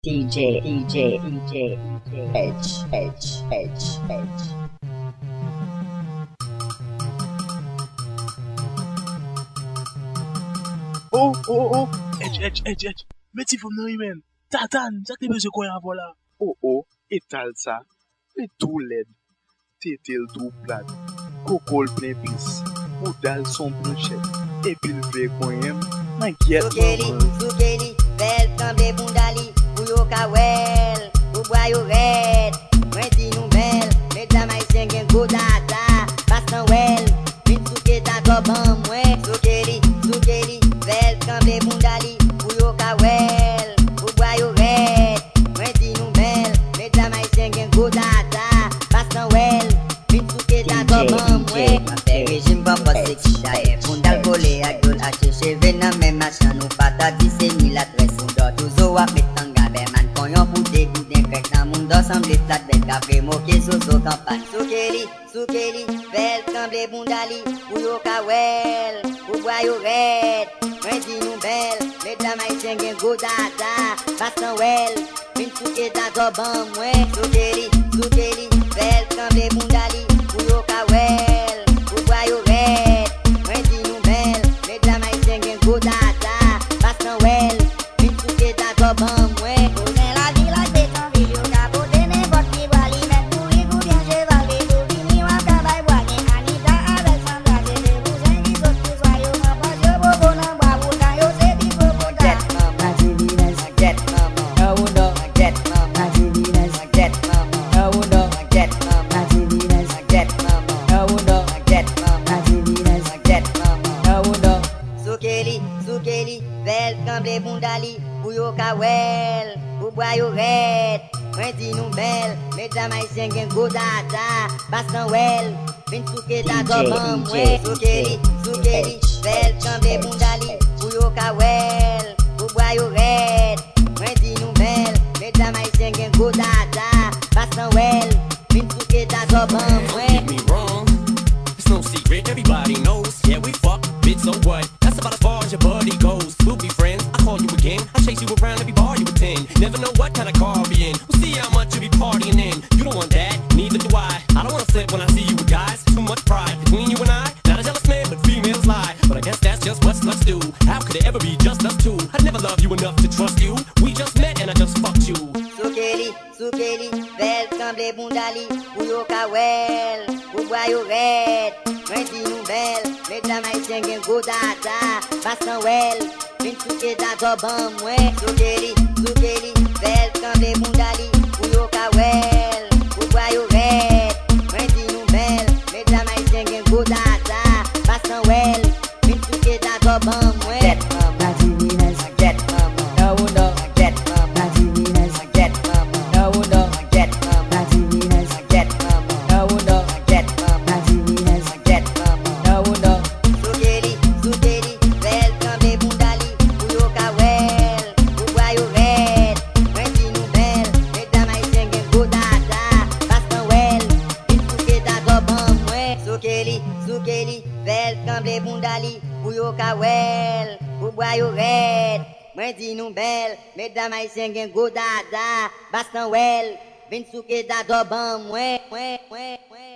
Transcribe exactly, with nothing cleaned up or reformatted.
D J, D J, D J, D J, Edge, Edge, Edge, Edge. Oh, oh, oh, Edge, Edge, Edge, Edge. Meti fòm nan men. Tatan, ça te besoin quoi avant là? Oh, oh, étal ça. Et tout l'aide. Tétel tout plat. Cocol plein pis. Moudal son planchette. Et puis le vrai qu'on aime. N'inquiète pas. Soukeli, soukeli, belle kambe bundali. Ou yo kawel, ou boy yo red. Mwen di nou bel, mesdames haïtiens gen go data. Bastan wel, min souke ta goban mwen. Soukeli, soukeli, belle kambe bundali. Ou yo kawel, ou boy yo red. Mwen di nou bel, mesdames haïtiens gen go data. Bastan wel, min souke ta goban mwen. Mwen régime pas passer qui chaye. Bundal volé ak dol hache cheve nan men machan. Nou pata dise ni la tres. Mundo touzo wap metan gabe man. Konyon pou de gouden krek nan mundo semble flat bek. Apre moke soso kampan. Soukeli, soukeli, bel kamble bundali. Ou yo kawel, ou boy yo red. Mwen di nou bel, mesdames haïtiens gen go data. Bastan wel, min souke ta goban mwen. Soukeli, soukeli, bel kamble bundali. Ou yo kawel, ou boy yo red. Mwen di nou bel, mesdames haïtiens gen go data. Bastan wel, min souke ta goban mwen. Dans la ville à Pétionville, yo ka pote n'importe qui wali. Men pour y ou bien cheval, et pour fini ou kabay boye. Anita avec Sandra, c'est des cousins qui sautent qui soient. Yo m'en passe yo bobo nan bois, ou quand yo c'est du bobo da. Get mama, get mama, no uno, get mama, get mama, no uno, get mama, get mama, no uno, get mama, get mama, no uno. Soukeli, soukeli, belle kamble bundali. Ou yo kawel, ou boy yo red. Mwen di nou bel, mesdames haïtiens gen go data. Bastan wel, min souke ta goban mwen. Soukeli, soukeli, belle kamble bundali. Ou yo kawel, ou boy yo red. Mwen di nou bel, mesdames haïtiens gen go data. Bastan wel, min souke ta goban mwen. Don't get me wrong, it's no secret, everybody knows. Yeah, we fuck, bitch, so what? That's about as far as your buddy goes. We'll be friends, I call you again. I chase you around every bar you attend. Never know what kind of car I'll be in. We'll see how much you be partying in. You don't want that, neither do I. I don't wanna flip when I see you with guys. Too much pride between you and I. Not a jealous man, but females lie. But I guess that's just what sluts do. How could it ever be just us two? I'd never love you enough to trust you. We just met and I just fucked you. Soukeli, soukeli, belle kamble bundali. Ou yo kawel, ou boy yo red. Mwen di nou bel, mesdames haïtiens gen go data. Bastan wel, min souke ta goban mwen. Soukeli, soukeli, belle kamble bundali. Ou yo kawel, ou boy yo red. Mwen di nou bel, mesdames haïtiens gen go data. Bastan wel, min souke ta goban mwen. Get mama, get mama, no uno, get mama, get mama, no uno, get mama, get mama, no uno, get mama, get mama, no uno. Soukeli, soukeli, belle kamble bundali. Ou yo kawel, ou boy yo red. Mwen di nou bel, mesdames haïtiens gen go data. Bastan wel, min souke ta goban mwen. Soukeli, soukeli, belle kamble bundali. Ou yo kawel, ou boy yo red. Mwen di nou bel, mesdames haïtiens gen go data. Bastan wel, min souke ta goban mwen. Mwen, mwen, mwen.